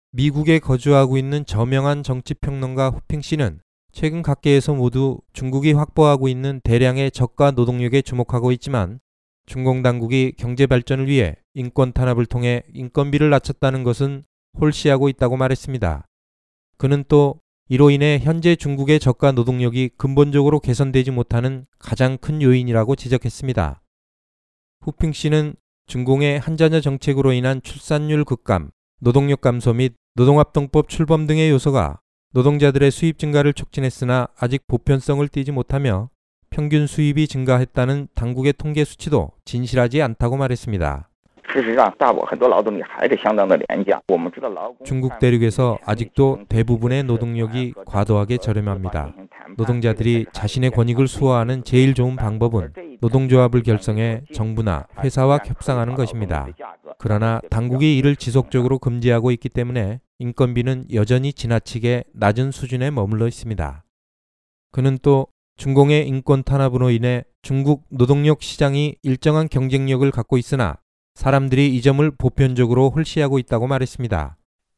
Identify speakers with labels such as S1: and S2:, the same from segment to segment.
S1: 미국에 거주하고 있는 저명한 정치평론가 후핑 씨는 최근 각계에서 모두 중국이 확보하고 있는 대량의 저가 노동력에 주목하고 있지만 중공 당국이 경제 발전을 위해 인권 탄압을 통해 인건비를 낮췄다는 것은 홀시하고 있다고 말했습니다. 그는 또 이로 인해 현재 중국의 저가 노동력이 근본적으로 개선되지 못하는 가장 큰 요인이라고 지적했습니다. 후핑 씨는 중공의 한자녀 정책으로 인한 출산율 급감, 노동력 감소 및 노동합동법 출범 등의 요소가 노동자들의 수입 증가를 촉진했으나 아직 보편성을 띠지 못하며 평균 수입이 증가했다는 당국의 통계 수치도 진실하지 않다고 말했습니다. 중국 대륙에서 아직도 대부분의 노동력이 과도하게 저렴합니다. 노동자들이 자신의 권익을 수호하는 제일 좋은 방법은 노동조합을 결성해 정부나 회사와 협상하는 것입니다. 그러나 당국이 이를 지속적으로 금지하고 있기 때문에 인건비는 여전히 지나치게 낮은 수준에 머물러 있습니다. 그는 또 중공의 인권 탄압으로 인해 중국 노동력 시장이 일정한 경쟁력을 갖고 있으나 사람들이 이 점을 보편적으로 홀시하고 있다고 말했습니다.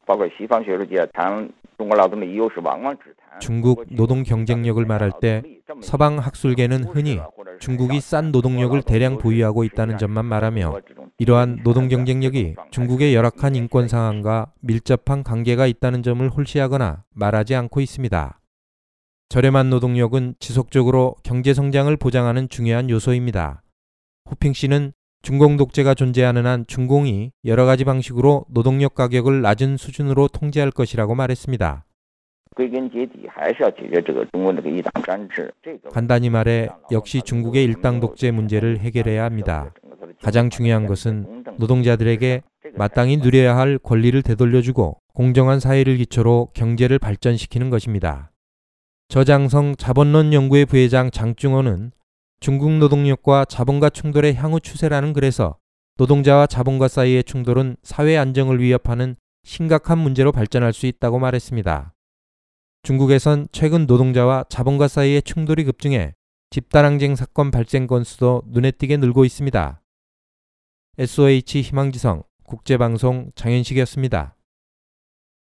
S1: 중국 노동 경쟁력을 말할 때 서방 학술계는 흔히 중국이 싼 노동력을 대량 보유하고 있다는 점만 말하며 이러한 노동 경쟁력이 중국의 열악한 인권 상황과 밀접한 관계가 있다는 점을 홀시하거나 말하지 않고 있습니다. 저렴한 노동력은 지속적으로 경제 성장을 보장하는 중요한 요소입니다. 후핑 씨는 중공 독재가 존재하는 한 중공이 여러 가지 방식으로 노동력 가격을 낮은 수준으로 통제할 것이라고 말했습니다. 간단히 말해 역시 중국의 일당 독재 문제를 해결해야 합니다. 가장 중요한 것은 노동자들에게 마땅히 누려야 할 권리를 되돌려주고 공정한 사회를 기초로 경제를 발전시키는 것입니다. 저장성 자본론 연구회 부회장 장중호는 중국 노동력과 자본가 충돌의 향후 추세라는 글에서 노동자와 자본가 사이의 충돌은 사회 안정을 위협하는 심각한 문제로 발전할 수 있다고 말했습니다. 중국에선 최근 노동자와 자본가 사이의 충돌이 급증해 집단항쟁 사건 발생 건수도 눈에 띄게 늘고 있습니다. SOH 희망지성 국제방송 장현식이었습니다.